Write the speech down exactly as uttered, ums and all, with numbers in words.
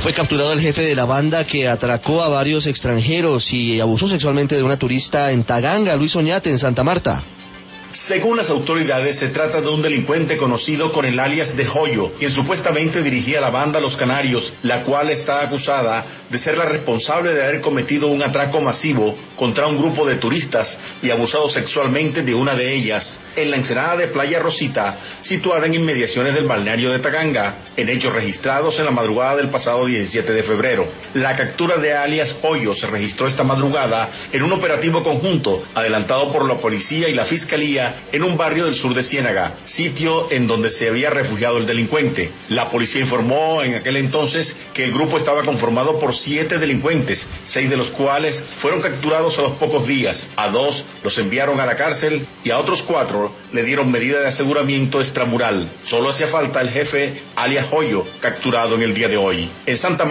Fue capturado el jefe de la banda que atracó a varios extranjeros y abusó sexualmente de una turista en Taganga, Luis Oñate, en Santa Marta. Según las autoridades, se trata de un delincuente conocido con el alias de Joyo, quien supuestamente dirigía la banda Los Canarios, la cual está acusada de ser la responsable de haber cometido un atraco masivo contra un grupo de turistas y abusado sexualmente de una de ellas en la ensenada de Playa Rosita, situada en inmediaciones del balneario de Taganga, en hechos registrados en la madrugada del pasado diecisiete de febrero. La captura de alias Joyo se registró esta madrugada en un operativo conjunto adelantado por la policía y la fiscalía en un barrio del sur de Ciénaga, sitio en donde se había refugiado el delincuente. La policía informó en aquel entonces que el grupo estaba conformado por siete delincuentes, seis de los cuales fueron capturados a los pocos días. A dos los enviaron a la cárcel y a otros cuatro le dieron medida de aseguramiento extramural. Solo hacía falta el jefe alias Joyo, capturado en el día de hoy. En Santa